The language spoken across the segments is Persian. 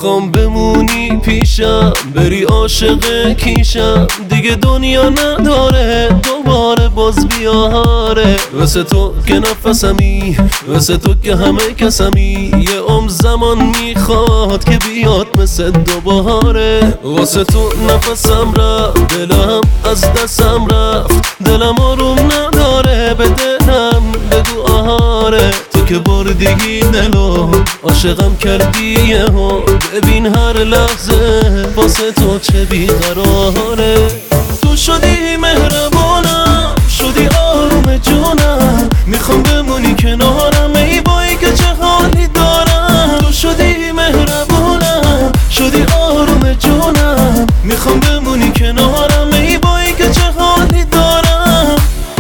میخوام بمونی پیشم، بری عاشق کیشم، دیگه دنیا نداره دوباره باز بیاره. واسه تو که نفسمی، واسه تو که همه کسمی، یه زمان میخواد که بیاد مثل دوباره. واسه تو نفسم رفت، دلم از دستم رفت، دلم آروم نداره، به دلم بگو آهاره. تو که بردی دلو عاشقم کردی یهو، ببین هر لحظه واسه تو چه بیقراره. تو شدی مهربانم، شدی آروم جونم، میخوام بمونی کنارم، ای بایی که چه حالی دارم. تو شدی مهربانم، شدی آروم جونم، میخوام بمونی کنارم، ای بایی که چه حالی دارم.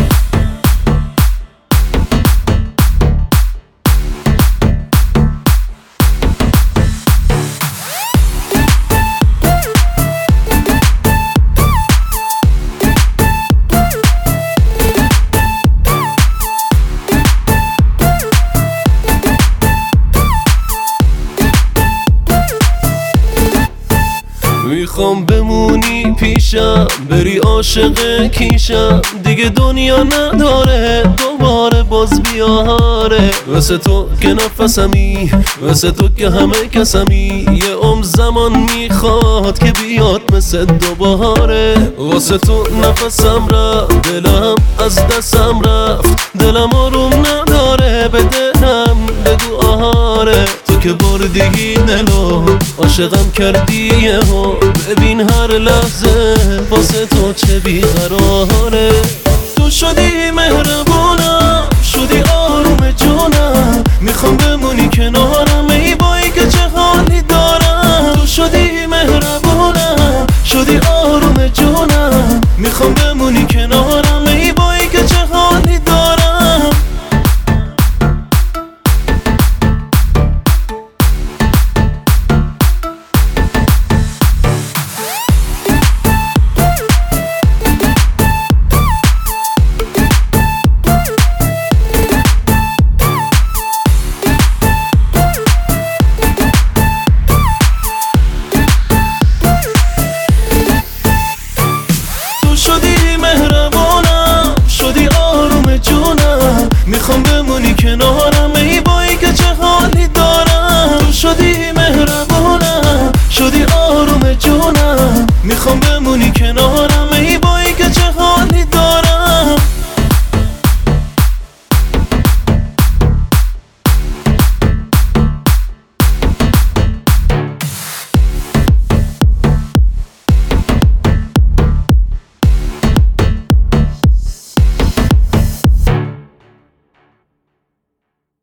میخوام بمونی پیشم، بری عاشق کیشم، دیگه دنیا نداره دوباره باز بیاره. واسه تو که نفسمی، واسه تو که همه کسمی، یه زمان میخواد که بیاد مثل دوباره. واسه تو نفسم رفت، دلم از دستم رفت، دلم آروم نداره، به دلم بگو آهاره. تو که بردی دلو عاشقم کردی یهو، ببین هر لحظه واسه تو چه بیقراره. تو شدی مهربانم،